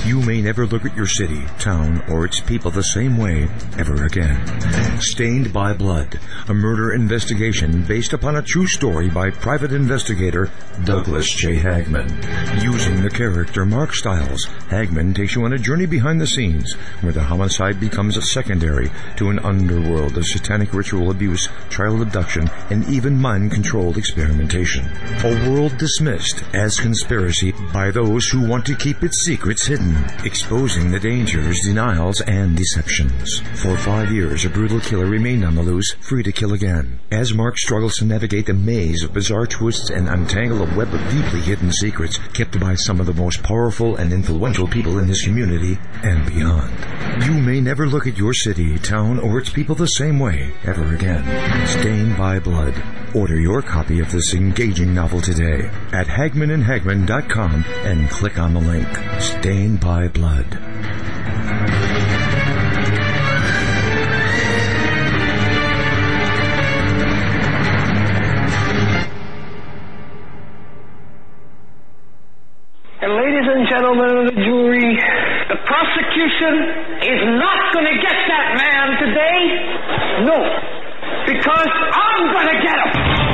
You may never look at your city, town, or its people the same way ever again. Stained by Blood, a murder investigation based upon a true story by private investigator Douglas J. Hagman. Using the character Mark Stiles, Hagman takes you on a journey behind the scenes where the homicide becomes a secondary to an underworld of satanic ritual abuse, child abduction, and even mind-controlled experimentation. A world dismissed as conspiracy by those who want to keep its secrets hidden, exposing the dangers, denials, and deceptions. For 5 years, a brutal killer remained on the loose, free to kill again. As Mark struggles to navigate the maze of bizarre twists and untangle a web of deeply hidden secrets kept by some of the most powerful and influential people in his community and beyond. You may never look at your city, town, or its people the same way ever again. Stained by Blood. Order your copy of this engaging novel today at HagmanandHagman.com and click on the link. Stained by Blood. And ladies and gentlemen of the jury, the prosecution is not going to get that man today. No, because I'm going to get him.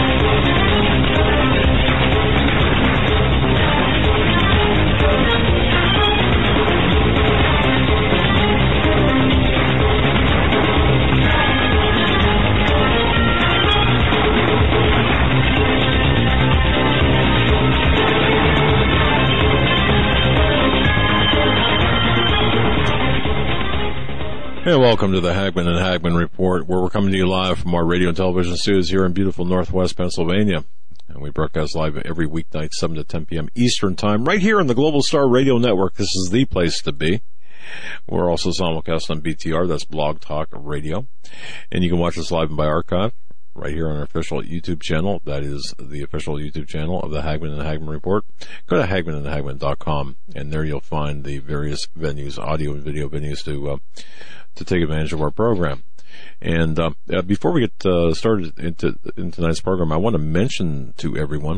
Hey, welcome to the Hagman and Hagman Report, where we're coming to you live from our radio and television studios here in beautiful Northwest Pennsylvania. And we broadcast live every weeknight, 7 to 10 p.m. Eastern Time, right here on the Global Star Radio Network. This is the place to be. We're also simulcast on BTR, that's Blog Talk Radio. And you can watch us live by archive right here on our official YouTube channel. That is the official YouTube channel of the Hagman and Hagman Report. Go to HagmanandHagman.com, and there you'll find the various venues, audio and video venues to take advantage of our program. And before we get started into tonight's program, I want to mention to everyone,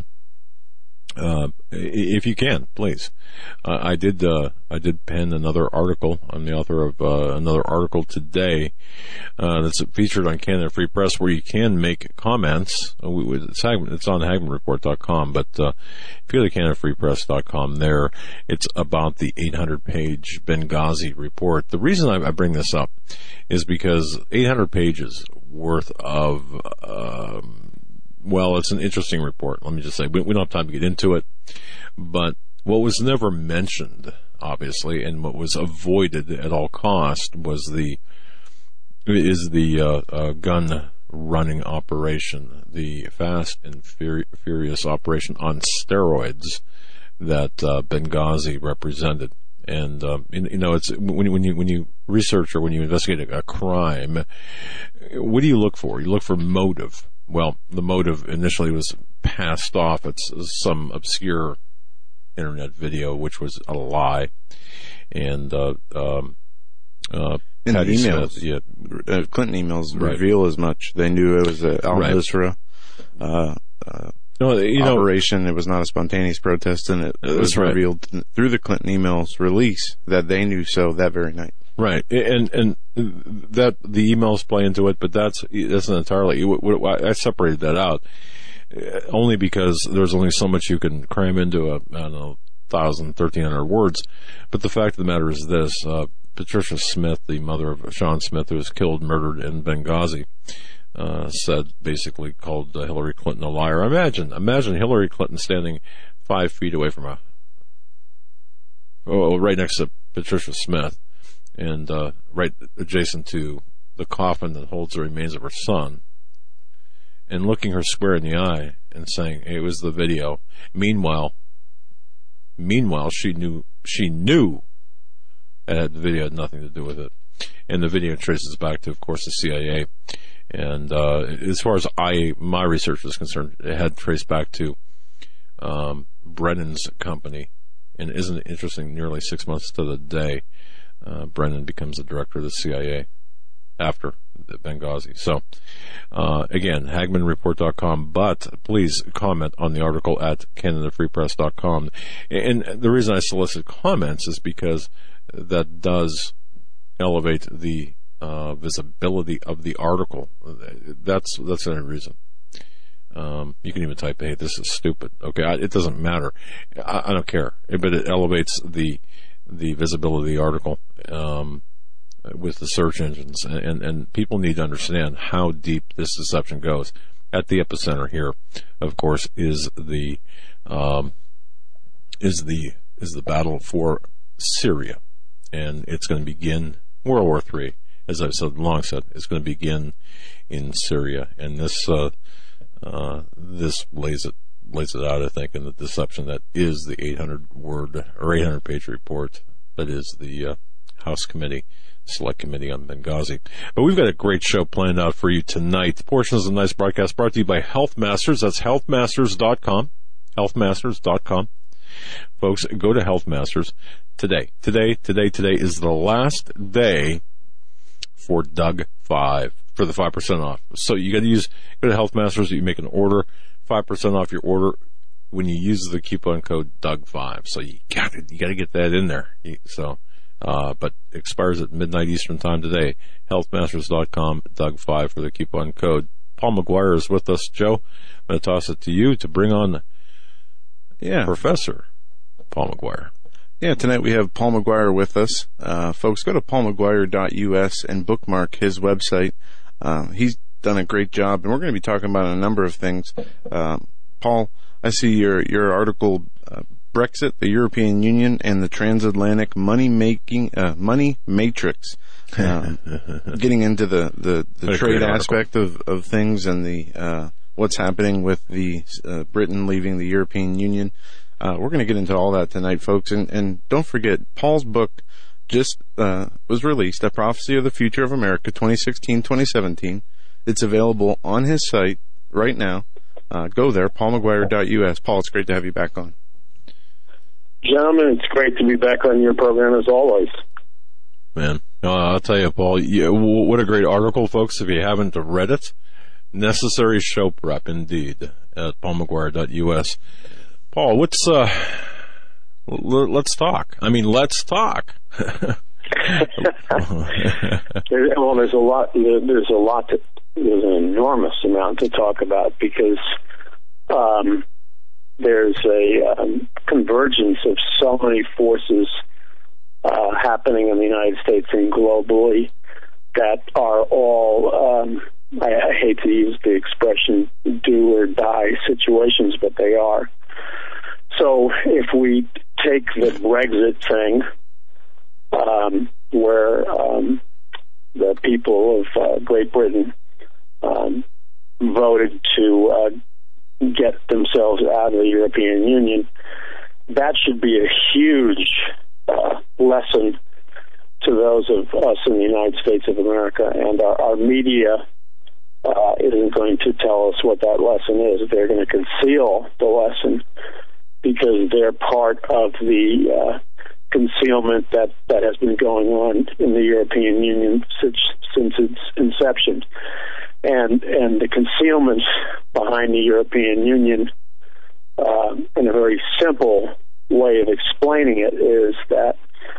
if you can, please, I did pen another article. I'm the author of another article today that's featured on Canada Free Press, where you can make comments. It's on HagmanReport.com, but if you go to CanadaFreePress.com, there it's about the 800-page Benghazi report. The reason I bring this up is because 800 pages worth of well, it's an interesting report. Let me just say, we don't have time to get into it, but what was never mentioned, obviously, and what was avoided at all cost was the gun running operation, the fast and furious operation on steroids that Benghazi represented. And it's when you research or when you investigate a crime, what do you look for? You look for motive. Well, the motive initially was passed off. It's some obscure internet video, which was a lie. And in the emails, Smith, Clinton emails reveal as much. They knew it was an al-Nusra operation. It was not a spontaneous protest, and it was revealed through the Clinton emails release that they knew so that very night. Right, and that the emails play into it, but that's not entirely. I separated that out only because there's only so much you can cram into 1,300 words. But the fact of the matter is this: Patricia Smith, the mother of Sean Smith, who was murdered in Benghazi, called Hillary Clinton a liar. Imagine Hillary Clinton standing 5 feet away from right next to Patricia Smith, and right adjacent to the coffin that holds the remains of her son, and looking her square in the eye and saying, "It was the video." Meanwhile, she knew that the video had nothing to do with it, and the video traces back to, of course, the CIA. And as far as my research was concerned, it had traced back to Brennan's company. And isn't it interesting? Nearly 6 months to the day, Brennan becomes the director of the CIA after Benghazi. So, again, HagmannReport.com, but please comment on the article at CanadaFreePress.com. And the reason I solicit comments is because that does elevate the visibility of the article. That's the only reason. You can even type, hey, this is stupid. Okay, it doesn't matter. I don't care. But it elevates the visibility of the article with the search engines. And people need to understand how deep this deception goes. At the epicenter here, of course, is the battle for Syria. And it's going to begin World War III. As I've said, long said, it's going to begin in Syria. And this lays it out, I think, in the deception that is the 800-word or 800-page report that is the House Committee, Select Committee on Benghazi. But we've got a great show planned out for you tonight. Portions of the night's broadcast brought to you by Health Masters. That's healthmasters.com. Healthmasters.com. Folks, go to Health Masters today. Today is the last day for Doug 5, for the 5% off. So you got to go to Health Masters, you make an order, 5% off your order when you use the coupon code Doug5. So you got to get that in there. But expires at midnight Eastern time today. Healthmasters.com, Doug5 for the coupon code. Paul McGuire is with us. Joe, I'm going to toss it to you to bring on Professor Paul McGuire. Yeah, tonight we have Paul McGuire with us. Folks, go to paulmcguire.us and bookmark his website. He's done a great job, and we're going to be talking about a number of things. Paul, I see your article, Brexit, the European Union, and the Transatlantic Money Matrix. Getting into the trade aspect of things and the what's happening with the Britain leaving the European Union. We're going to get into all that tonight, folks. And don't forget, Paul's book just was released, A Prophecy of the Future of America, 2016-2017. It's available on his site right now. Go there, paulmcguire.us. Paul, it's great to have you back on. Gentlemen, it's great to be back on your program as always. Man, I'll tell you, Paul, what a great article, folks. If you haven't read it, necessary show prep indeed at paulmcguire.us. Paul, let's talk. I mean, let's talk. Well, there's an enormous amount to talk about because there's a convergence of so many forces happening in the United States and globally that are all, I hate to use the expression do or die situations, but they are. So if we take the Brexit thing, where the people of Great Britain voted to get themselves out of the European Union, that should be a huge lesson to those of us in the United States of America. And our media isn't going to tell us what that lesson is. They're going to conceal the lesson because they're part of the concealment that has been going on in the European Union since its inception. And the concealment behind the European Union, in a very simple way of explaining it, is that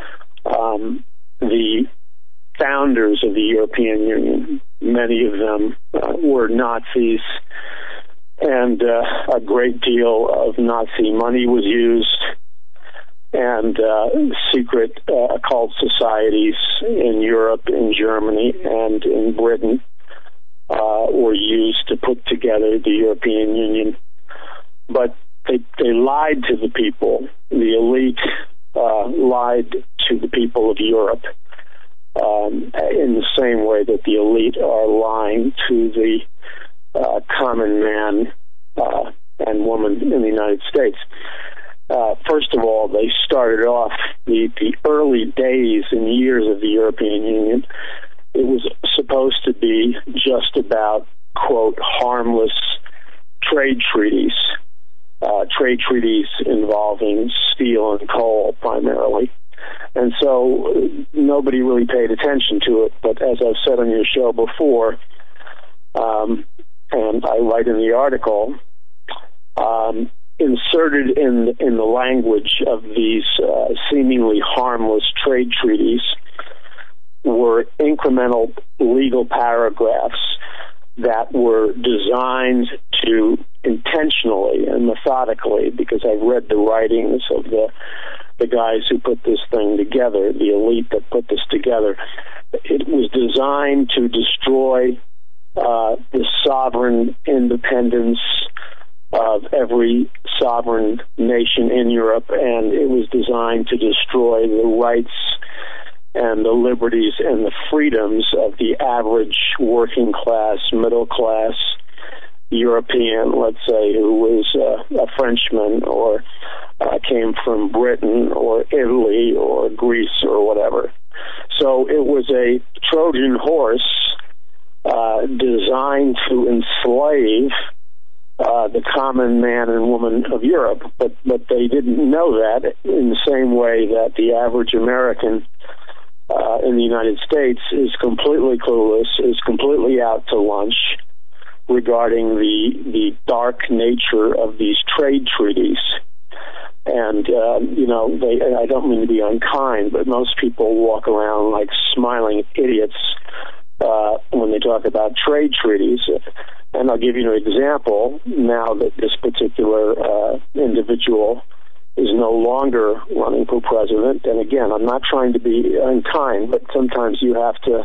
the founders of the European Union, many of them were Nazis, and a great deal of Nazi money was used, and secret occult societies in Europe, in Germany, and in Britain were used to put together the European Union. But they lied to the people. The elite lied to the people of Europe in the same way that the elite are lying to the common man and woman in the United States. First of all, they started off the early days and years of the European Union. It was supposed to be just about, quote, harmless trade treaties involving steel and coal primarily. And And so nobody really paid attention to it. But as I've said on your show before, and I write in the article, inserted in the language of these seemingly harmless trade treaties were incremental legal paragraphs that were designed to intentionally and methodically, because I've read the writings of the guys who put this thing together, the elite that put this together, it was designed to destroy the sovereign independence of every sovereign nation in Europe, and it was designed to destroy the rights and the liberties and the freedoms of the average working class, middle class European, let's say, who was a Frenchman or came from Britain or Italy or Greece or whatever. So it was a Trojan horse designed to enslave the common man and woman of Europe, but they didn't know that in the same way that the average American in the United States is completely clueless, is completely out to lunch regarding the dark nature of these trade treaties. And, I don't mean to be unkind, but most people walk around like smiling idiots when they talk about trade treaties. And I'll give you an example now that this particular individual is no longer running for president. And again, I'm not trying to be unkind, but sometimes you have to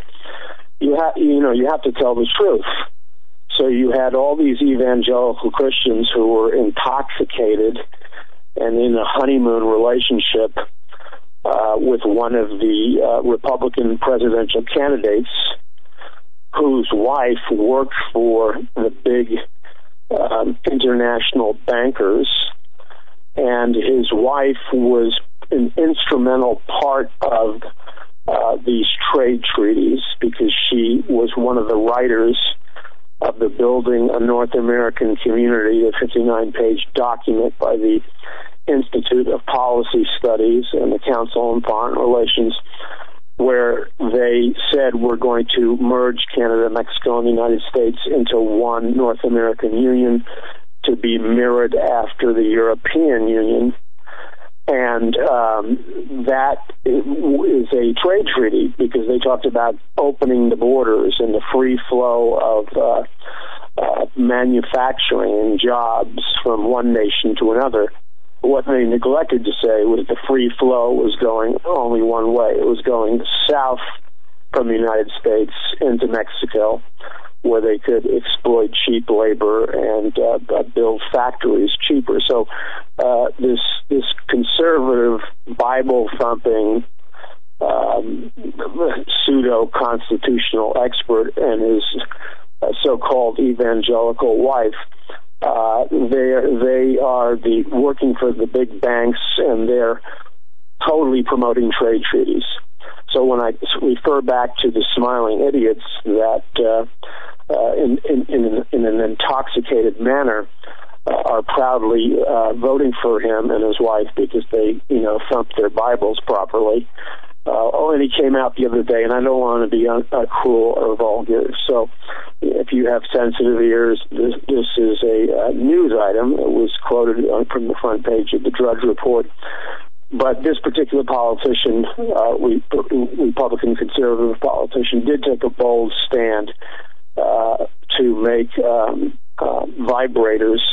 tell the truth. So you had all these evangelical Christians who were intoxicated and in a honeymoon relationship with one of the Republican presidential candidates, whose wife worked for the big international bankers, and his wife was an instrumental part of these trade treaties because she was one of the writers of the Building a North American Community, a 59-page document by the Institute of Policy Studies and the Council on Foreign Relations, where they said we're going to merge Canada, Mexico, and the United States into one North American Union to be mirrored after the European Union. And that is a trade treaty because they talked about opening the borders and the free flow of manufacturing and jobs from one nation to another. What they neglected to say was the free flow was going only one way. It was going south from the United States into Mexico, where they could exploit cheap labor and build factories cheaper. So this conservative, Bible-thumping, pseudo-constitutional expert and his so-called evangelical wife, they are working for the big banks, and they're totally promoting trade treaties. So when I refer back to the smiling idiots that in an intoxicated manner are proudly voting for him and his wife because they, thumped their Bibles properly. And he came out the other day, and I don't want to be cruel or vulgar. So if you have sensitive ears, this is a news item. It was quoted from the front page of the Drudge Report. But this particular politician, Republican conservative politician, did take a bold stand to make vibrators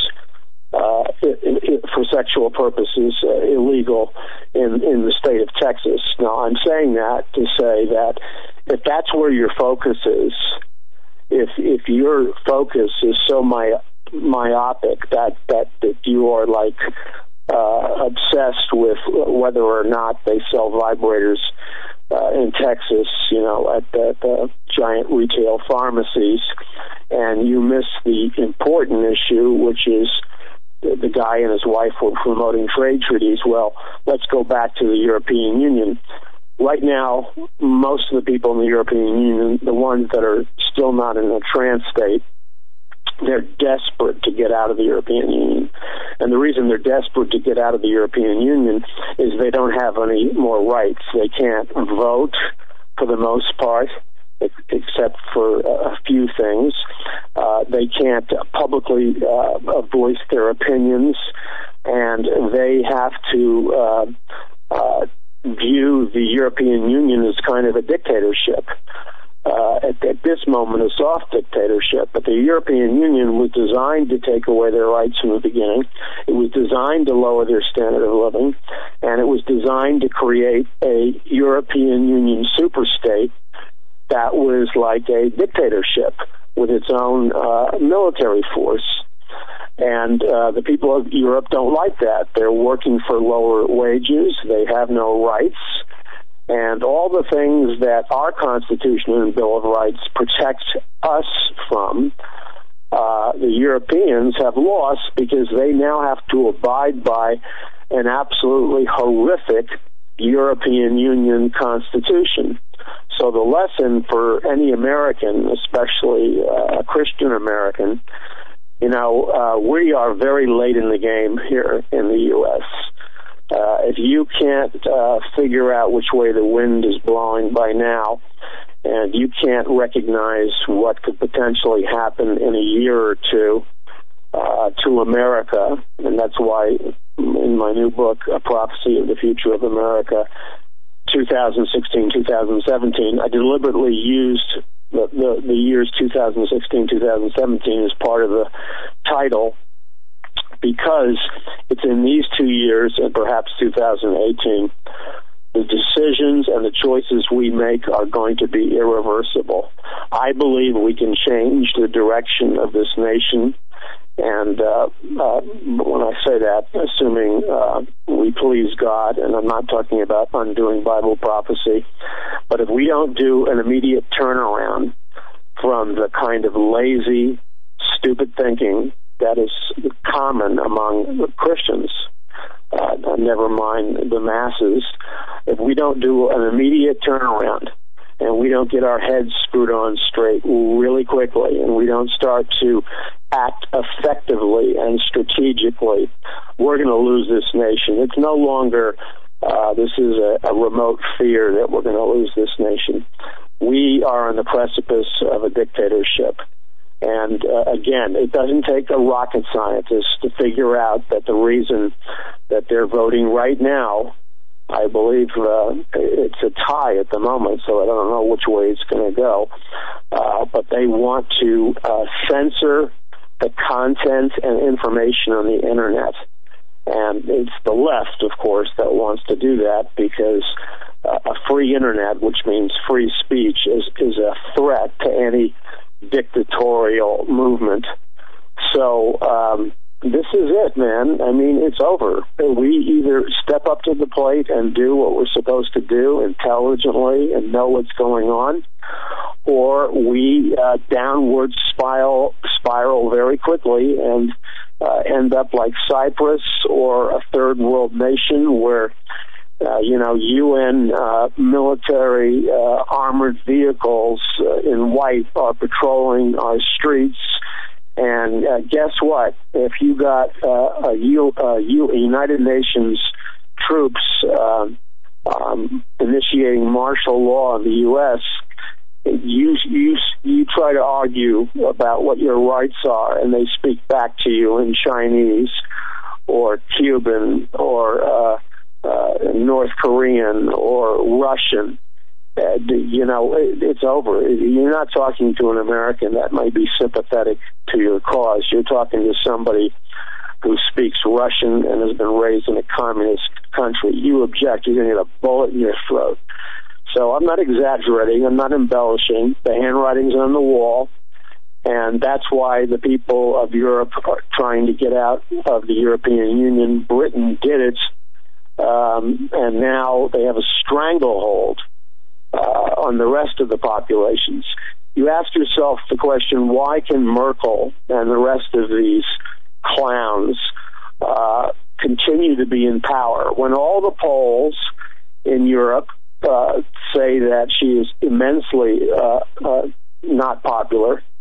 for sexual purposes illegal in the state of Texas. Now, I'm saying that to say that if that's where your focus is, if your focus is so myopic that you are like obsessed with whether or not they sell vibrators in Texas, at the giant retail pharmacies, and you miss the important issue, which is the guy and his wife were promoting trade treaties. Well, let's go back to the European Union. Right now, most of the people in the European Union, the ones that are still not in a trance state, they're desperate to get out of the European Union. And the reason they're desperate to get out of the European Union is they don't have any more rights. They can't vote for the most part, except for a few things. They can't publicly voice their opinions, and they have to view the European Union as kind of a dictatorship. At this moment, a soft dictatorship, but the European Union was designed to take away their rights from the beginning. It was designed to lower their standard of living, and it was designed to create a European Union superstate that was like a dictatorship with its own military force. And the people of Europe don't like that. They're working for lower wages. They have no rights. And all the things that our Constitution and Bill of Rights protect us from, the Europeans have lost because they now have to abide by an absolutely horrific European Union Constitution. So the lesson for any American, especially a Christian American, we are very late in the game here in the U.S. If you can't figure out which way the wind is blowing by now, and you can't recognize what could potentially happen in a year or two to America, and that's why in my new book, A Prophecy of the Future of America, 2016-2017, I deliberately used the years 2016-2017 as part of the title, because it's in these 2 years, and perhaps 2018, the decisions and the choices we make are going to be irreversible. I believe we can change the direction of this nation, and when I say that, assuming we please God, and I'm not talking about undoing Bible prophecy, but if we don't do an immediate turnaround from the kind of lazy, stupid thinking that is common among Christians, never mind the masses, if we don't do an immediate turnaround and we don't get our heads screwed on straight really quickly and we don't start to act effectively and strategically, we're going to lose this nation. It's no longer, this is a remote fear that we're going to lose this nation. We are on the precipice of a dictatorship. And again, it doesn't take a rocket scientist to figure out that the reason that they're voting right now, I believe it's a tie at the moment, so I don't know which way it's going to go, but they want to censor the content and information on the Internet. And it's the left, of course, that wants to do that, because a free Internet, which means free speech, is a threat to any dictatorial movement. So this is it, man. I mean, it's over. We either step up to the plate and do what we're supposed to do intelligently and know what's going on, or we downward spiral very quickly and end up like Cyprus or a third world nation where UN military armored vehicles in white are patrolling our streets. And guess what? If you got United Nations troops initiating martial law in the U.S., you try to argue about what your rights are, and they speak back to you in Chinese or Cuban or North Korean or Russian. It's over. You're not talking to an American that might be sympathetic to your cause. You're talking to somebody who speaks Russian and has been raised in a communist country. You object, you're going to get a bullet in your throat. So I'm not exaggerating. I'm not embellishing. The handwriting's on the wall. And that's why the people of Europe are trying to get out of the European Union. Britain did it. And now they have a stranglehold on the rest of the populations. You ask yourself the question, why can Merkel and the rest of these clowns continue to be in power when all the polls in Europe say that she is immensely not popular,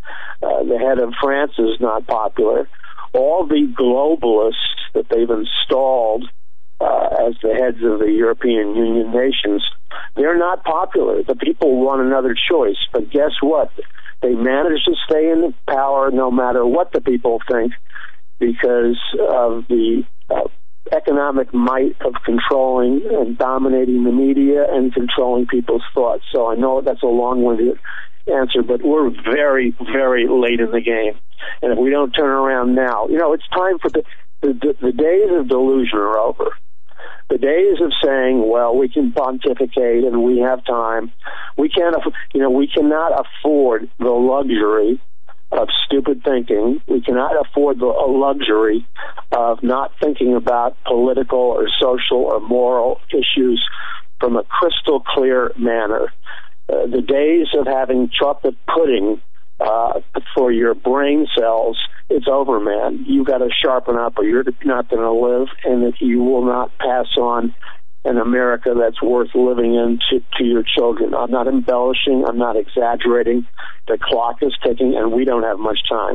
The head of France is not popular. All the globalists that they've installed as the heads of the European Union nations, they're not popular. The people want another choice. But guess what? They manage to stay in power no matter what the people think because of the economic might of controlling and dominating the media and controlling people's thoughts. So I know that's a long-winded answer, but we're very, very late in the game. And if we don't turn around now, it's time for the days of delusion are over. The days of saying, well, we can pontificate and we have time. We cannot afford the luxury of stupid thinking. We cannot afford the luxury of not thinking about political or social or moral issues from a crystal clear manner. The days of having chocolate pudding for your brain cells, it's over, man. You've got to sharpen up or you're not going to live, and that you will not pass on an America that's worth living in to your children. I'm not embellishing. I'm not exaggerating. The clock is ticking, and we don't have much time.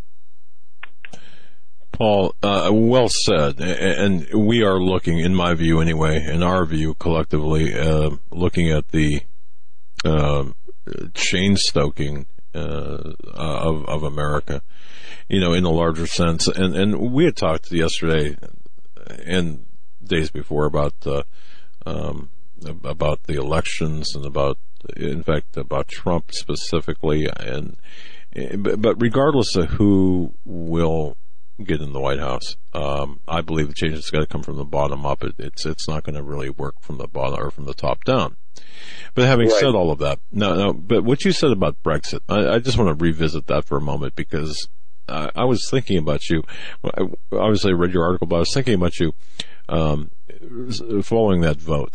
Paul, well said. And we are looking, in my view anyway, in our view collectively, looking at the chain stoking of America, in a larger sense. And we had talked yesterday and days before about the elections and about Trump specifically. But regardless of who will get in the White House, I believe the change has got to come from the bottom up. It's not going to really work from the bottom or from the top down. But having said all of that, but what you said about Brexit, I just want to revisit that for a moment, because I was thinking about you. Obviously, I read your article, but I was thinking about you following that vote.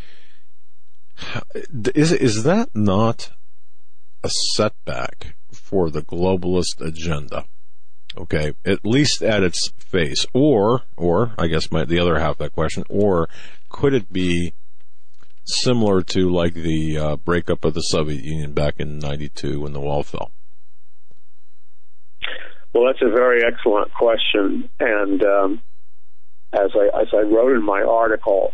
Is that not a setback for the globalist agenda? Okay, at least at its face, or I guess the other half of that question, or could it be similar to like the breakup of the Soviet Union back in '92 when the wall fell? Well, that's a very excellent question, and as I wrote in my article,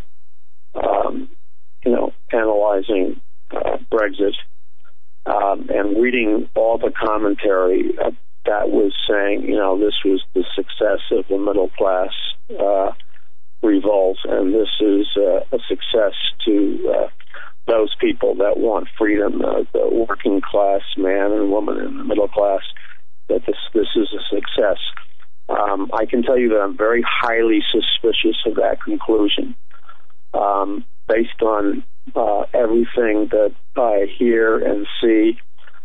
analyzing Brexit and reading all the commentary that was saying, this was the success of the middle class revolt, and this is a success to those people that want freedom, the working class man and woman in the middle class, that this is a success. I can tell you that I'm very highly suspicious of that conclusion, based on everything that I hear and see.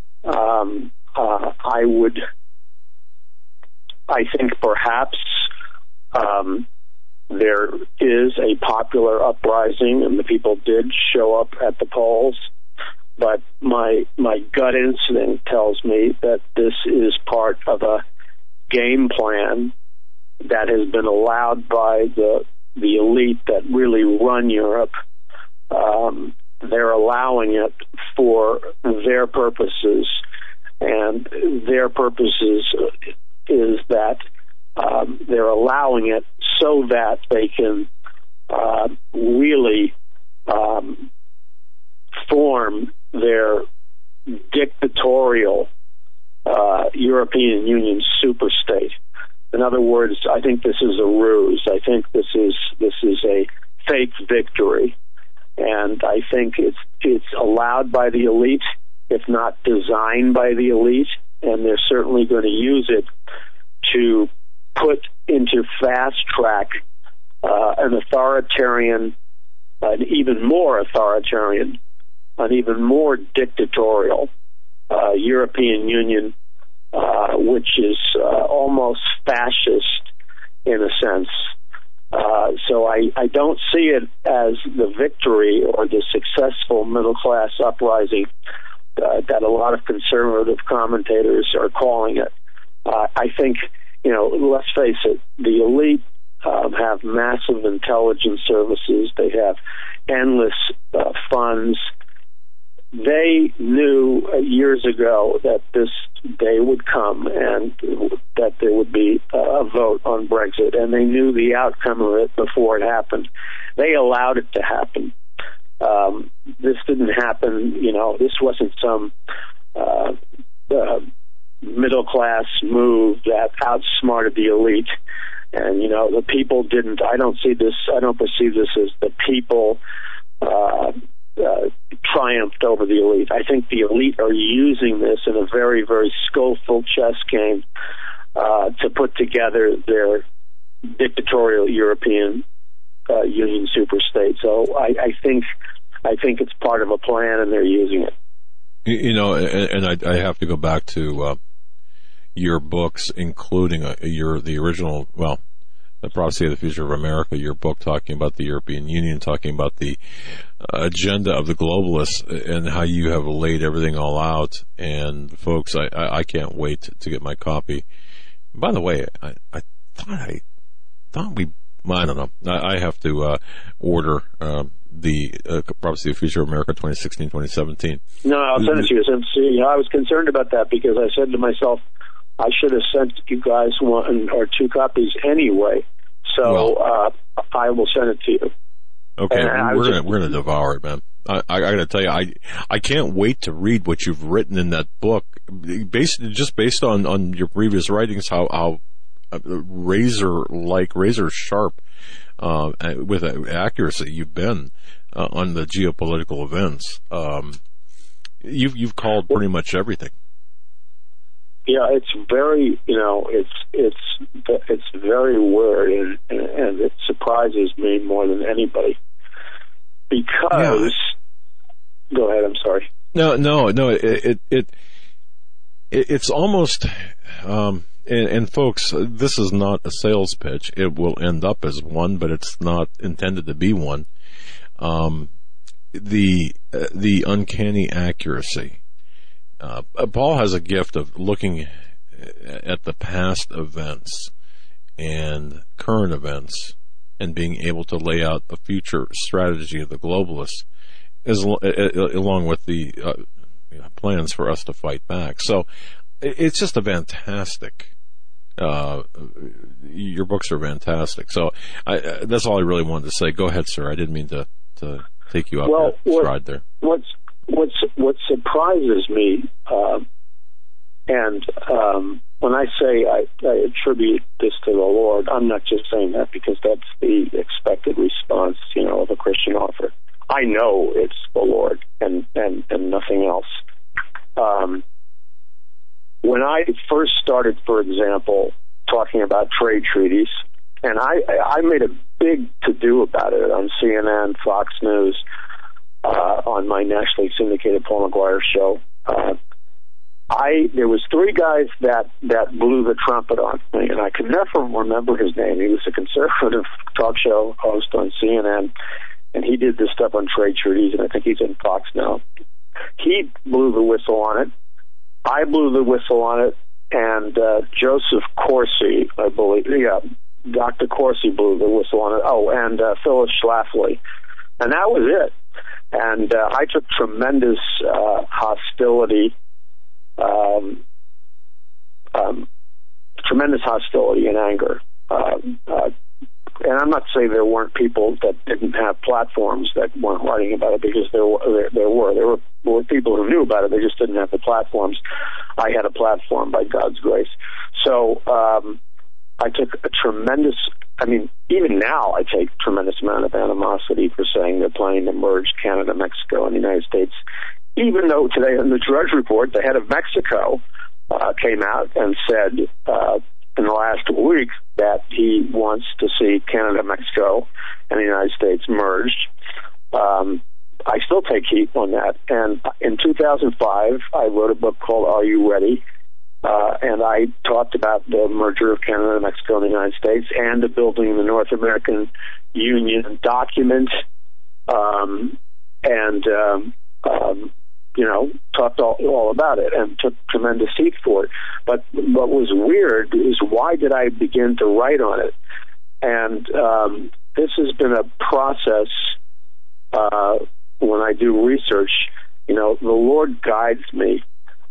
I think perhaps there is a popular uprising, and the people did show up at the polls. But my gut instinct tells me that this is part of a game plan that has been allowed by the elite that really run Europe. They're allowing it for their purposes, and their purposes is that they're allowing it so that they can really form their dictatorial European Union superstate. In other words, I think this is a ruse. I think this is a fake victory, and I think it's allowed by the elite, if not designed by the elite, and they're certainly going to use it to put into fast track an authoritarian, an even more authoritarian, an even more dictatorial European Union, which is almost fascist in a sense. So I don't see it as the victory or the successful middle class uprising that a lot of conservative commentators are calling it. I think, let's face it, the elite have massive intelligence services. They have endless funds. they knew years ago that this day would come and that there would be a vote on Brexit, and they knew the outcome of it before it happened. They allowed it to happen. This didn't happen, this wasn't some middle-class move that outsmarted the elite. And, the people didn't, I don't perceive this as the people triumphed over the elite. I think the elite are using this in a very, very skillful chess game to put together their dictatorial European Union superstate. So I think it's part of a plan, and they're using it. And I have to go back to your books, including the original, The Prophecy of the Future of America, your book talking about the European Union, talking about the agenda of the globalists and how you have laid everything all out. And folks, I can't wait to get my copy. By the way, I thought I don't know. I have to order the Prophecy of the Future of America 2016-2017. No, I'll send it to you. I was concerned about that because I said to myself, I should have sent you guys one or two copies anyway. So I will send it to you. Okay, we're gonna devour it, man. I gotta tell you, I can't wait to read what you've written in that book, based on your previous writings, how razor sharp with accuracy you've been on the geopolitical events. You've called pretty much everything. Yeah, it's very, it's very weird, and it surprises me more than anybody. Because, go ahead. I'm sorry. No. It's almost, and folks, this is not a sales pitch. It will end up as one, but it's not intended to be one. The uncanny accuracy. Paul has a gift of looking at the past events and current events and being able to lay out a future strategy of the globalists, along with the plans for us to fight back. So it's just a fantastic. Your books are fantastic. So that's all I really wanted to say. Go ahead, sir. I didn't mean to take you up that stride there. What surprises me, and when I say I attribute this to the Lord, I'm not just saying that because that's the expected response, of a Christian author. I know it's the Lord and nothing else. When I first started, for example, talking about trade treaties, and I made a big to-do about it on CNN, Fox News, on my nationally syndicated Paul McGuire show. There was three guys that blew the trumpet on me, and I could never remember his name. He was a conservative talk show host on CNN, and he did this stuff on trade treaties, and I think he's in Fox now. He blew the whistle on it. I blew the whistle on it, and Joseph Corsi, I believe, Dr. Corsi blew the whistle on it. Oh, and Phyllis Schlafly. And that was it. And I took tremendous hostility and anger. And I'm not saying there weren't people that didn't have platforms that weren't writing about it, because there were people who knew about it. They just didn't have the platforms. I had a platform by God's grace. So I took a tremendous, even now I take a tremendous amount of animosity for saying they're planning to merge Canada, Mexico, and the United States, even though today in the Drudge Report, the head of Mexico came out and said in the last week that he wants to see Canada, Mexico, and the United States merged. I still take heat on that. And in 2005, I wrote a book called Are You Ready? And I talked about the merger of Canada, Mexico, and the United States, and the building of the North American Union document, talked all about it and took tremendous heat for it. But what was weird is, why did I begin to write on it? And this has been a process when I do research. the Lord guides me.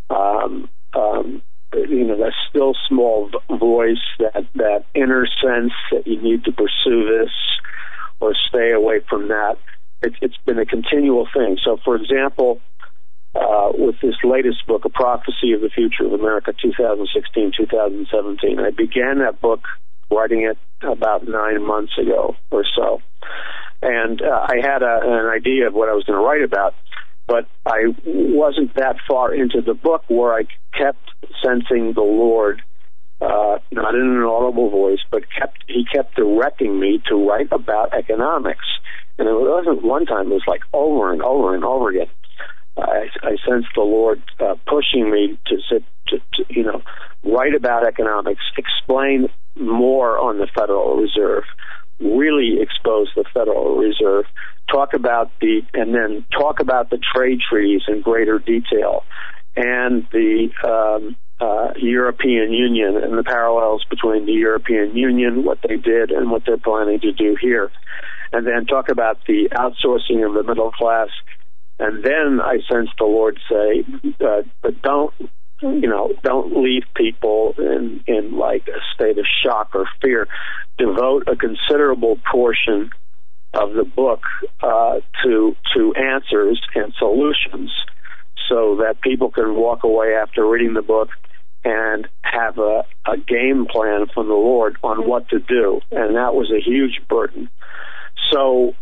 That still small voice, that inner sense that you need to pursue this or stay away from that. It's been a continual thing. So, for example, with this latest book, A Prophecy of the Future of America, 2016-2017, I began that book, writing it about 9 months ago or so. And I had an idea of what I was going to write about, but I wasn't that far into the book where I kept sensing the Lord, not in an audible voice, but he kept directing me to write about economics. And it wasn't one time, it was like over and over and over again. I sensed the Lord pushing me to write about economics, explain more on the Federal Reserve, really expose the Federal Reserve, talk about the trade treaties in greater detail, and the European Union and the parallels between the European Union, what they did, and what they're planning to do here, and then talk about the outsourcing of the middle class. And then I sensed the Lord say, but don't leave people in like a state of shock or fear. Devote a considerable portion of the book to answers and solutions, so that people can walk away after reading the book and have a game plan from the Lord on what to do. And that was a huge burden. So,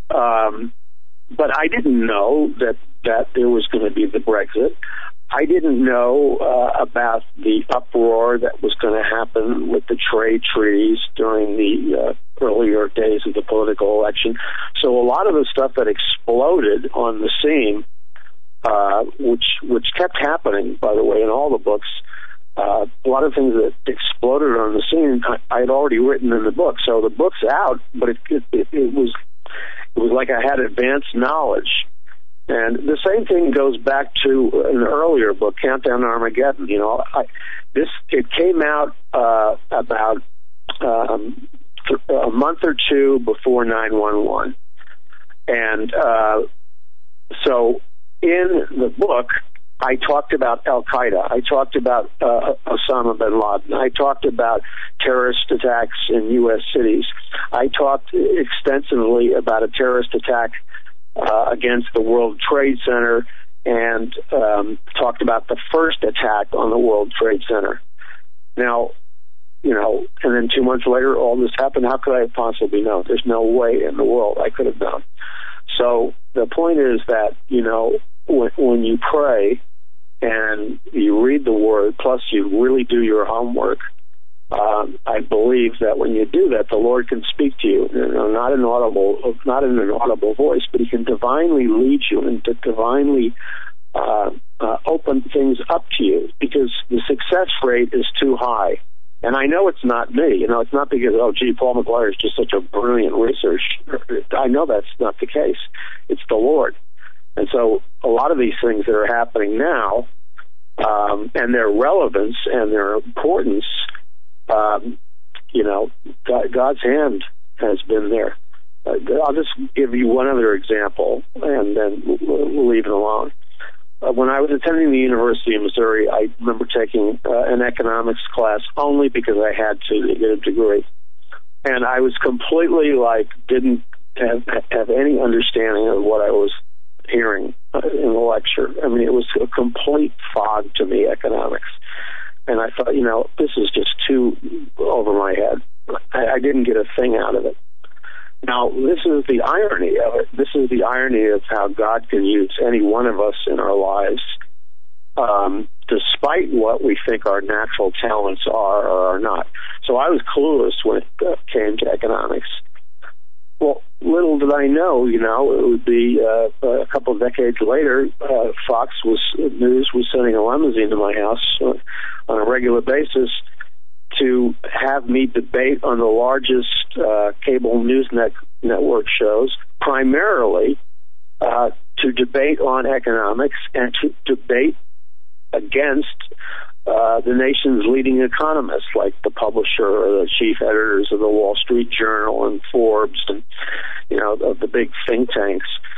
but I didn't know that there was going to be the Brexit. I didn't know about the uproar that was going to happen with the trade treaties during the earlier days of the political election. So a lot of the stuff that exploded on the scene, which kept happening, by the way, in all the books, a lot of things that exploded on the scene I had already written in the book. So the book's out, but it was like I had advanced knowledge. And the same thing goes back to an earlier book, Countdown to Armageddon. It came out about a month or two before 9/11, and so in the book, I talked about Al Qaeda. I talked about Osama bin Laden. I talked about terrorist attacks in U.S. cities. I talked extensively about a terrorist attack against the World Trade Center, and talked about the first attack on the World Trade Center. Now, and then 2 months later, all this happened. How could I have possibly known? There's no way in the world I could have known. So the point is that, when you pray and you read the Word, plus you really do your homework, I believe that when you do that, the Lord can speak to you, not in an audible voice, but He can divinely lead you and to divinely open things up to you, because the success rate is too high. And I know it's not me. It's not because, Paul McGuire is just such a brilliant researcher. I know that's not the case. It's the Lord. And so a lot of these things that are happening now, and their relevance and their importance, God's hand has been there. I'll just give you one other example, and then we'll leave it alone. When I was attending the University of Missouri, I remember taking an economics class only because I had to get a degree. And I was completely didn't have any understanding of what I was hearing in the lecture. I mean, it was a complete fog to me, economics. And I thought, this is just too over my head. I didn't get a thing out of it. Now, this is the irony of it. This is the irony of how God can use any one of us in our lives, despite what we think our natural talents are or are not. So I was clueless when it came to economics. Well, little did I know, it would be a couple of decades later, Fox News was sending a limousine to my house on a regular basis to have me debate on the largest cable news network shows, primarily to debate on economics and to debate against the nation's leading economists, like the publisher or the chief editors of the Wall Street Journal and Forbes and, of the big think tanks.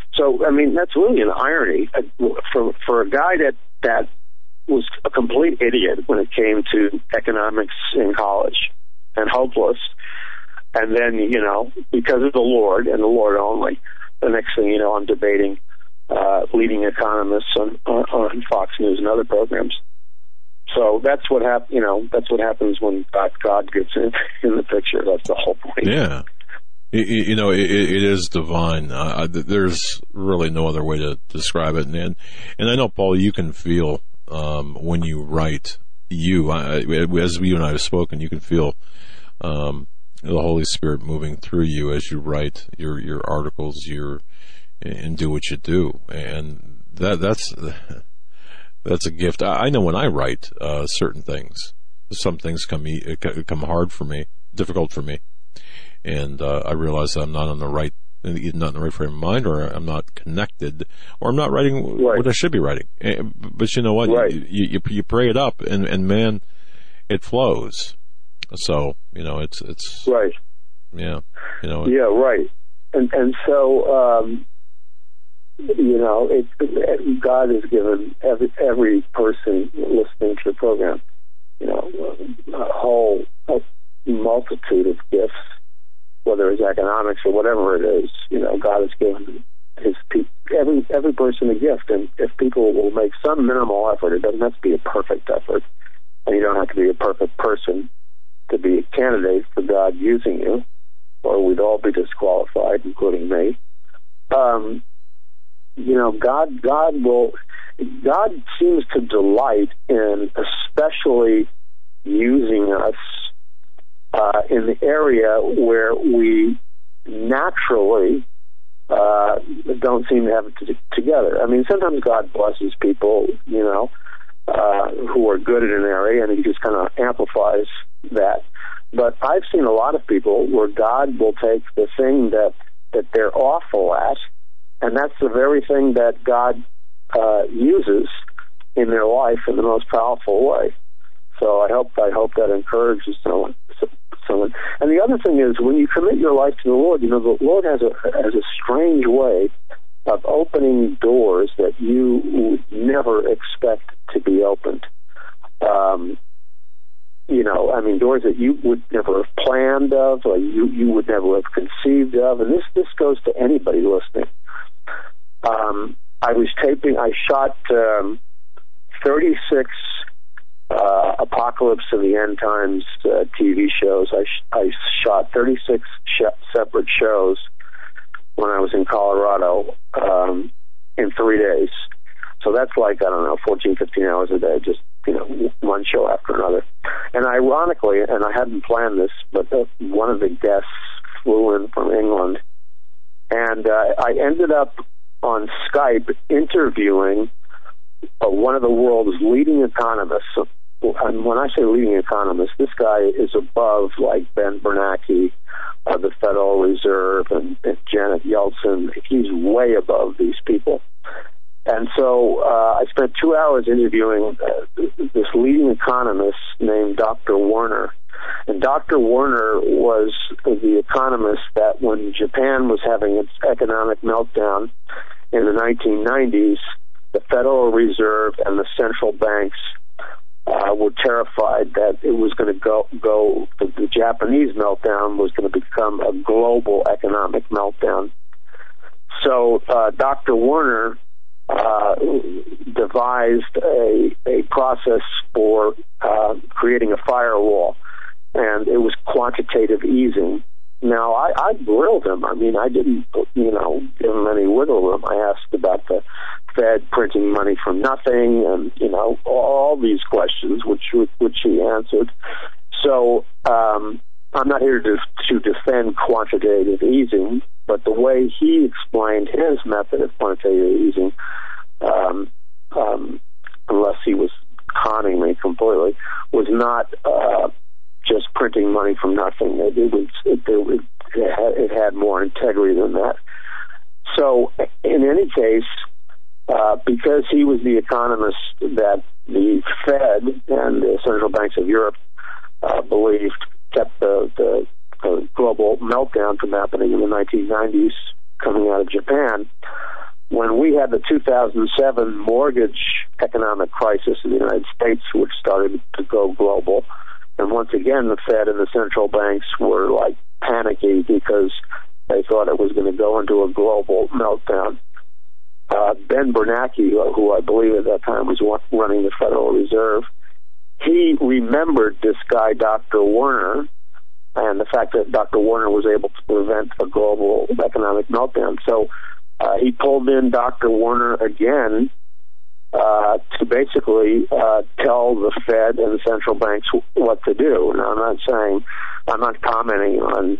So, I mean, that's really an irony for a guy that was a complete idiot when it came to economics in college and hopeless. And then, because of the Lord and the Lord only, the next thing you know, I'm debating leading economists on Fox News and other programs. So that's what that's what happens when God gets in the picture. That's the whole point. Yeah. It is divine. There's really no other way to describe it. And I know, Paul, you can feel when you write. As you and I have spoken, you can feel the Holy Spirit moving through you as you write your articles, and do what you do. And that's a gift. I know when I write certain things, some things come hard for me, difficult for me. And I realize that I'm not in the right frame of mind, or I'm not connected, or I'm not writing what I should be writing. But you know what? Right. You pray it up, and man, it flows. So it's right. Yeah. Yeah. Right. And so God has given every person listening to the program, a whole multitude of gifts. Whether it's economics or whatever it is, God has given every person a gift, and if people will make some minimal effort, it doesn't have to be a perfect effort, and you don't have to be a perfect person to be a candidate for God using you, or we'd all be disqualified, including me. God seems to delight in especially using us in the area where we naturally don't seem to have it together. I mean, sometimes God blesses people, who are good in an area, and He just kind of amplifies that. But I've seen a lot of people where God will take the thing that they're awful at, and that's the very thing that God uses in their life in the most powerful way. So I hope that encourages someone. And the other thing is, when you commit your life to the Lord, the Lord has a strange way of opening doors that you would never expect to be opened. Doors that you would never have planned of, or you would never have conceived of. And this goes to anybody listening. I shot 36 Apocalypse of the End Times TV shows. I shot 36 separate shows when I was in Colorado in 3 days. So that's 14, 15 hours a day, just, one show after another. And ironically, and I hadn't planned this, but one of the guests flew in from England, and I ended up on Skype interviewing one of the world's leading economists. And when I say leading economist, this guy is above Ben Bernanke, the Federal Reserve, and Janet Yellen. He's way above these people. And so I spent 2 hours interviewing this leading economist named Dr. Werner. And Dr. Werner was the economist that when Japan was having its economic meltdown in the 1990s, the Federal Reserve and the central banks were terrified that it was going to the Japanese meltdown was going to become a global economic meltdown. So Dr. Werner devised a process for creating a firewall, and it was quantitative easing. Now, I grilled him. I mean, I didn't, give him any wiggle room. I asked about the Fed printing money from nothing, and all these questions, which he answered. So I'm not here to defend quantitative easing, but the way he explained his method of quantitative easing, unless he was conning me completely, was not just printing money from nothing. It had more integrity than that. So in any case, because he was the economist that the Fed and the central banks of Europe believed kept the global meltdown from happening in the 1990s coming out of Japan, when we had the 2007 mortgage economic crisis in the United States, which started to go global, and once again the Fed and the central banks were like panicky because they thought it was going to go into a global meltdown. Ben Bernanke, who I believe at that time was running the Federal Reserve, he remembered this guy, Dr. Werner, and the fact that Dr. Werner was able to prevent a global economic meltdown. So he pulled in Dr. Werner again to basically tell the Fed and the central banks what to do. Now, I'm not commenting on,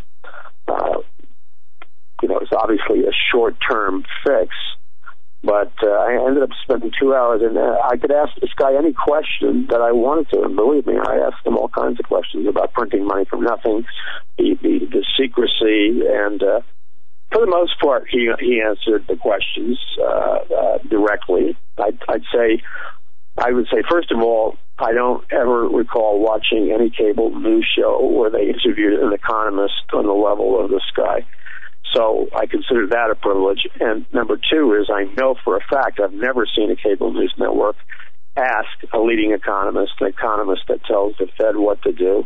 it's obviously a short-term fix, but I ended up spending 2 hours, and I could ask this guy any question that I wanted to, and believe me, I asked him all kinds of questions about printing money from nothing, the secrecy, and for the most part, he answered the questions directly. I would say, first of all, I don't ever recall watching any cable news show where they interviewed an economist on the level of this guy. So I consider that a privilege. And number two is I know for a fact I've never seen a cable news network ask a leading economist, an economist that tells the Fed what to do,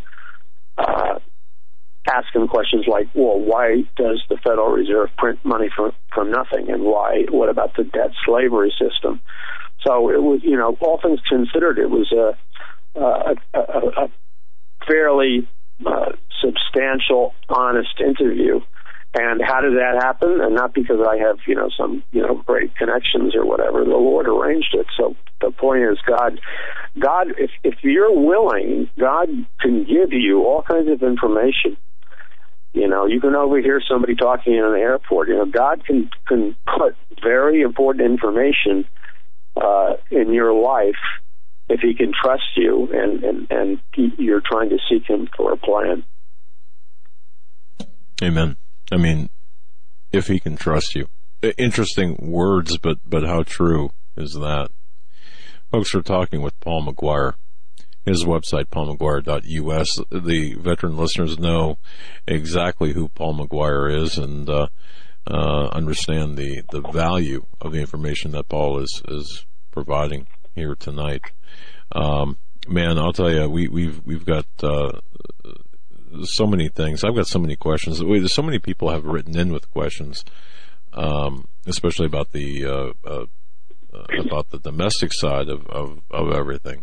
ask him questions like, well, why does the Federal Reserve print money from nothing? And what about the debt slavery system? So it was, all things considered, it was a fairly substantial, honest interview. And how did that happen? And not because I have, some, great connections or whatever. The Lord arranged it. So the point is, God, if you're willing, God can give you all kinds of information. You can overhear somebody talking in an airport. God can put very important information in your life if He can trust you and you're trying to seek Him for a plan. Amen. I mean, if He can trust you. Interesting words, but how true is that? Folks, are talking with Paul McGuire. His website, paulmcguire.us. The veteran listeners know exactly who Paul McGuire is and understand the value of the information that Paul is providing here tonight. Man, I'll tell you, we've got so many things. I've got so many questions. There's so many people have written in with questions, especially about the domestic side of everything.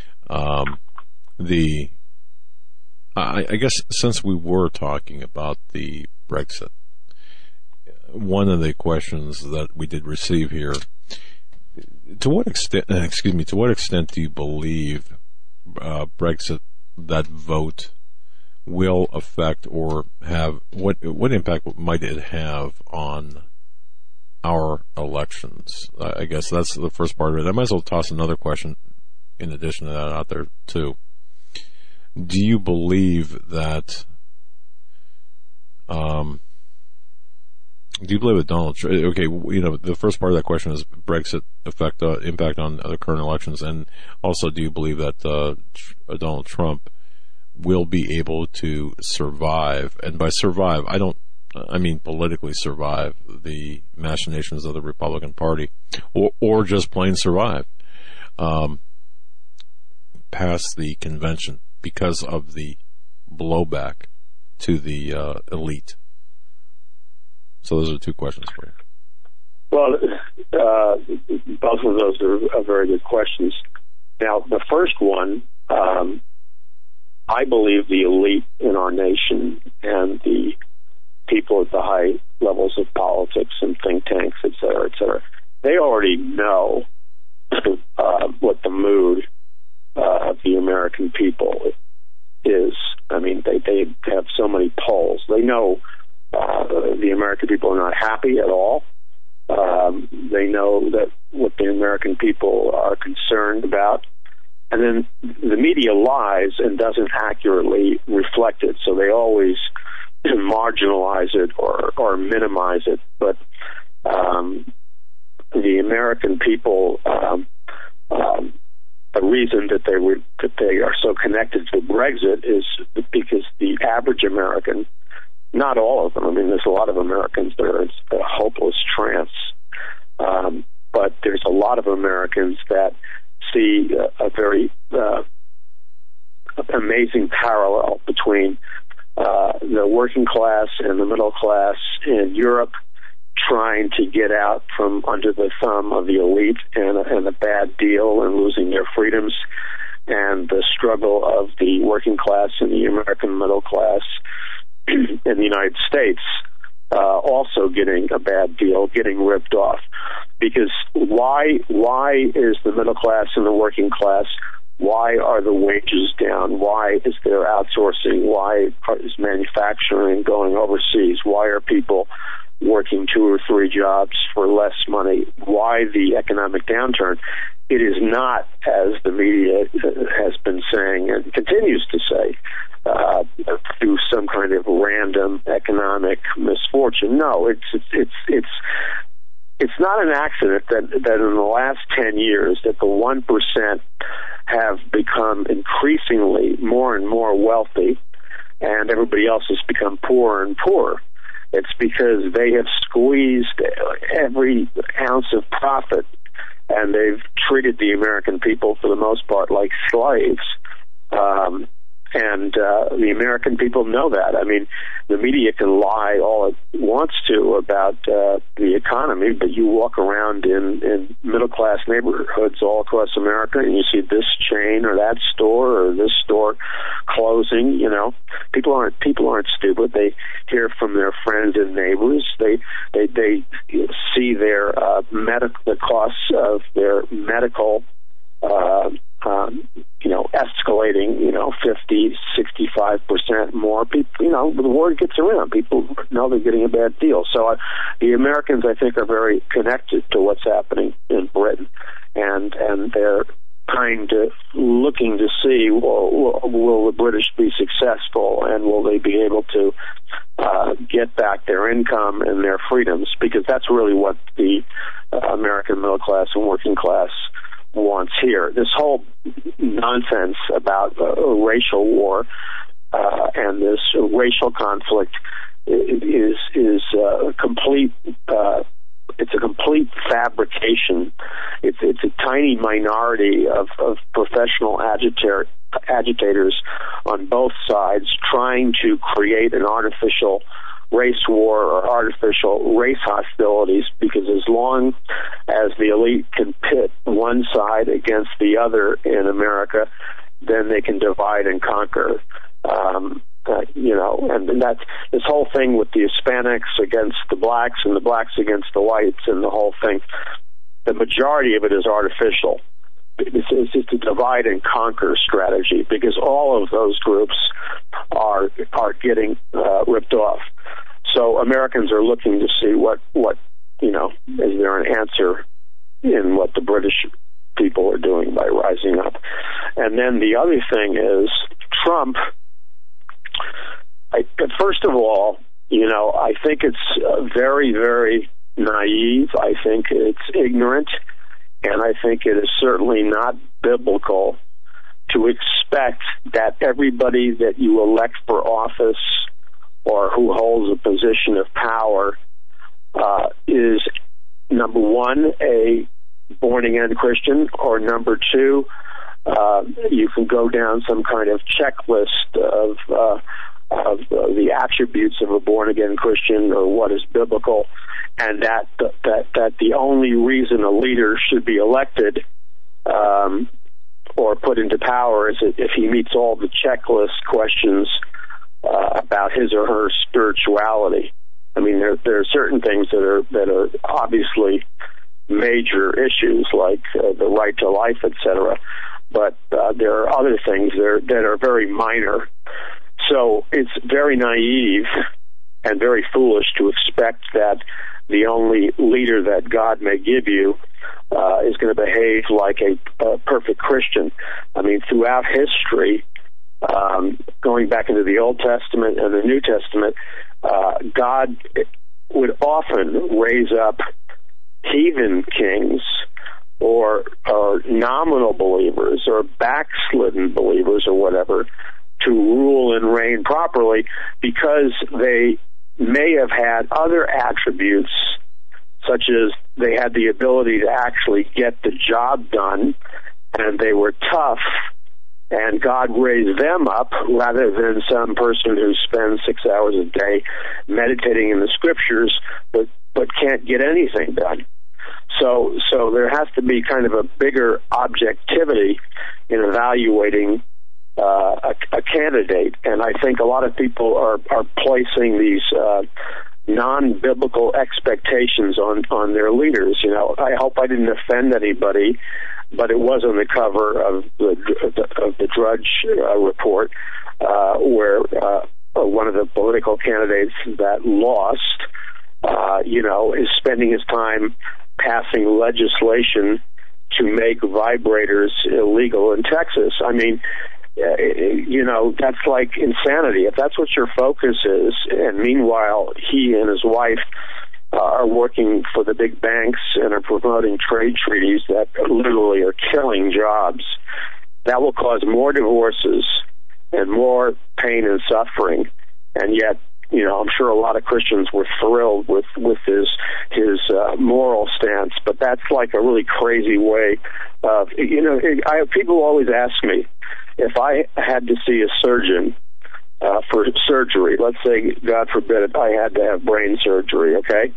I guess since we were talking about the Brexit, one of the questions that we did receive here, to what extent do you believe Brexit, that vote, will affect or have, what impact might it have on our elections? I guess that's the first part of it. I might as well toss another question in addition to that out there too. Do you believe that Donald Trump? Okay, the first part of that question is Brexit impact on the current elections, and also, do you believe that Donald Trump will be able to survive? And by survive, I mean politically survive the machinations of the Republican Party, or just plain survive past the convention because of the blowback to the elite. So those are two questions for you. Well, both of those are very good questions. Now, the first one, I believe the elite in our nation and the people at the high levels of politics and think tanks, et cetera, they already know what the mood of the American people is. I mean, they have so many polls. They know the American people are not happy at all. They know that what the American people are concerned about. And then the media lies and doesn't accurately reflect it, so they always marginalize it or minimize it. But the American people, the reason that they are so connected to Brexit is because the average American, not all of them, I mean, there's a lot of Americans that are in a hopeless trance, But there's a lot of Americans that see a very amazing parallel between the working class and the middle class in Europe trying to get out from under the thumb of the elite and a bad deal and losing their freedoms, and the struggle of the working class and the American middle class in the United States also getting a bad deal, getting ripped off. Because why is the middle class and the working class, why are the wages down? Why is there outsourcing? Why is manufacturing going overseas? Why are people working 2 or 3 jobs for less money? Why the economic downturn? It is not, as the media has been saying and continues to say, through some kind of random economic misfortune. No, it's not an accident that in the last 10 years that the 1% have become increasingly more and more wealthy, and everybody else has become poorer and poorer. It's because they have squeezed every ounce of profit, and they've treated the American people, for the most part, like slaves. And the American people know that. I mean, the media can lie all it wants to about the economy, but you walk around in middle-class neighborhoods all across America, and you see this chain or that store or this store closing. You know, people aren't stupid. They hear from their friends and neighbors. They see their the costs of their medical. Escalating, 50, 65% more. People, the word gets around. People know they're getting a bad deal. So the Americans, I think, are very connected to what's happening in Britain, and they're looking to see, will the British be successful, and will they be able to get back their income and their freedoms? Because that's really what the American middle class and working class wants here. This whole nonsense about racial war and this racial conflict is a complete. It's a complete fabrication. It's a tiny minority of professional agitators on both sides trying to create an artificial race war or artificial race hostilities, because as long as the elite can pit one side against the other in America, then they can divide and conquer. And that's this whole thing with the Hispanics against the blacks and the blacks against the whites and the whole thing. The majority of it is artificial. It's just a divide and conquer strategy, because all of those groups are getting ripped off. So Americans are looking to see what is there an answer in what the British people are doing by rising up. And then the other thing is Trump. First of all, I think it's very, very naive. I think it's ignorant, and I think it is certainly not biblical to expect that everybody that you elect for office or who holds a position of power is, number one, a born-again Christian, or number two, you can go down some kind of checklist of the attributes of a born-again Christian or what is biblical, and that the only reason a leader should be elected or put into power is if he meets all the checklist questions about his or her spirituality. I mean, there are certain things that are obviously major issues, like the right to life, etc. But there are other things that are very minor. So it's very naive and very foolish to expect that the only leader that God may give you is going to behave like a perfect Christian. I mean, throughout history, going back into the Old Testament and the New Testament, God would often raise up heathen kings or nominal believers or backslidden believers or whatever to rule and reign properly, because they may have had other attributes such as they had the ability to actually get the job done, and they were tough, and God raised them up rather than some person who spends 6 hours a day meditating in the scriptures but can't get anything done. So there has to be kind of a bigger objectivity in evaluating a candidate, and I think a lot of people are placing these non-biblical expectations on their leaders. You know, I hope I didn't offend anybody, but it was on the cover of the Drudge report, where one of the political candidates that lost, is spending his time passing legislation to make vibrators illegal in Texas. I mean, that's like insanity. If that's what your focus is, and meanwhile he and his wife are working for the big banks and are promoting trade treaties that literally are killing jobs, that will cause more divorces and more pain and suffering. And yet, I'm sure a lot of Christians were thrilled with his moral stance, but that's like a really crazy way of, people always ask me, if I had to see a surgeon for surgery, let's say, God forbid, I had to have brain surgery, okay?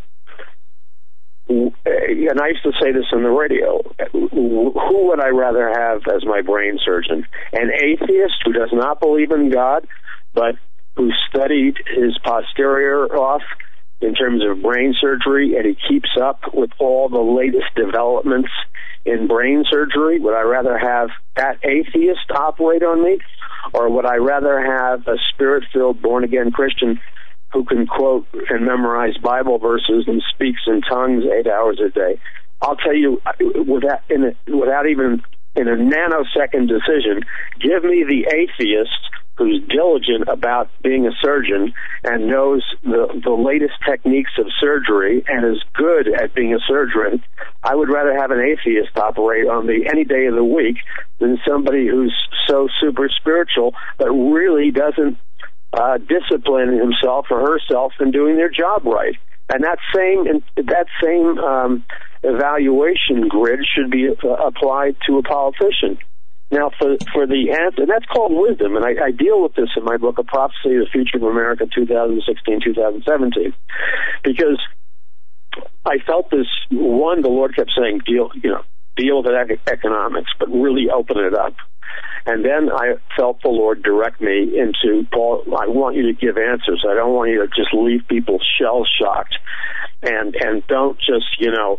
And I used to say this on the radio, who would I rather have as my brain surgeon? An atheist who does not believe in God, but who studied his posterior off in terms of brain surgery, and he keeps up with all the latest developments in brain surgery? Would I rather have that atheist operate on me, or would I rather have a spirit-filled, born-again Christian who can quote and memorize Bible verses and speaks in tongues 8 hours a day? I'll tell you, without even in a nanosecond decision, give me the atheist who's diligent about being a surgeon and knows the latest techniques of surgery and is good at being a surgeon. I would rather have an atheist operate on me any day of the week than somebody who's so super spiritual but really doesn't discipline himself or herself in doing their job right. And that same evaluation grid should be applied to a politician. Now, for the answer, that's called wisdom, and I deal with this in my book, A Prophecy of the Future of America, 2016-2017, because I felt this, one, the Lord kept saying, deal with economics, but really open it up. And then I felt the Lord direct me into, Paul, I want you to give answers. I don't want you to just leave people shell-shocked, and don't just,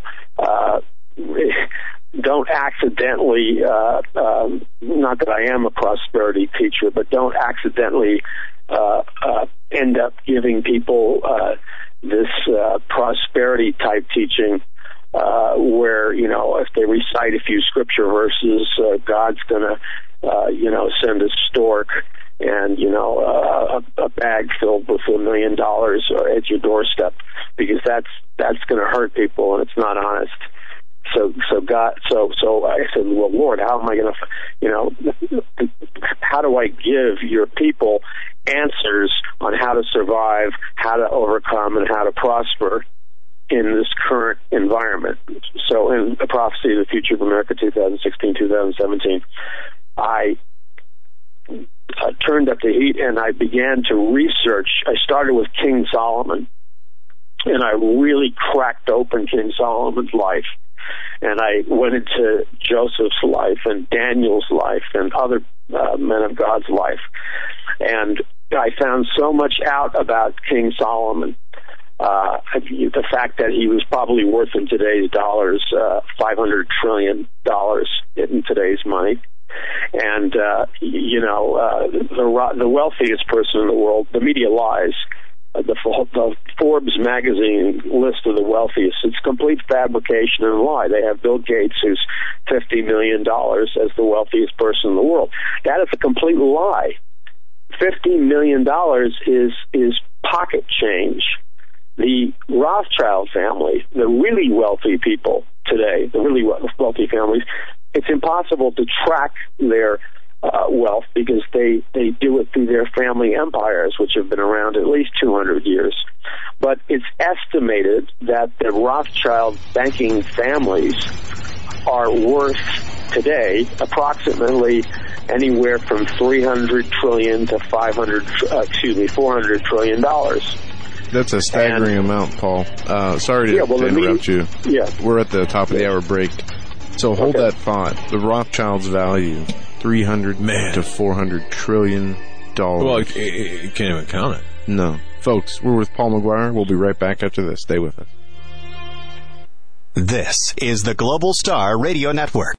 don't accidentally, not that I am a prosperity teacher, but don't accidentally end up giving people this prosperity type teaching where, if they recite a few scripture verses, God's going to, send a stork and, a bag filled with $1 million at your doorstep, because that's going to hurt people and it's not honest. So I said, well, Lord, how am I going to, how do I give your people answers on how to survive, how to overcome, and how to prosper in this current environment? So in A Prophecy of the Future of America, 2016-2017, I turned up the heat and I began to research. I started with King Solomon, and I really cracked open King Solomon's life. And I went into Joseph's life and Daniel's life and other men of God's life. And I found so much out about King Solomon. The fact that he was probably worth in today's dollars $500 trillion in today's money. And, the wealthiest person in the world, the media lies. The Forbes magazine list of the wealthiest, it's complete fabrication and lie. They have Bill Gates, who's $50 million, as the wealthiest person in the world. That is a complete lie. $50 million is pocket change. The Rothschild family, the really wealthy people today, the really wealthy families, it's impossible to track their wealth because they do it through their family empires, which have been around at least 200 years. But it's estimated that the Rothschild banking families are worth today approximately anywhere from $300 trillion to $400 trillion. That's a staggering amount, Paul. Sorry to interrupt you. Yeah. We're at the top of the hour break. So hold that thought. The Rothschilds' value, $300 to $400 trillion. Well, you can't even count it. No. Folks, we're with Paul McGuire. We'll be right back after this. Stay with us. This is the Global Star Radio Network.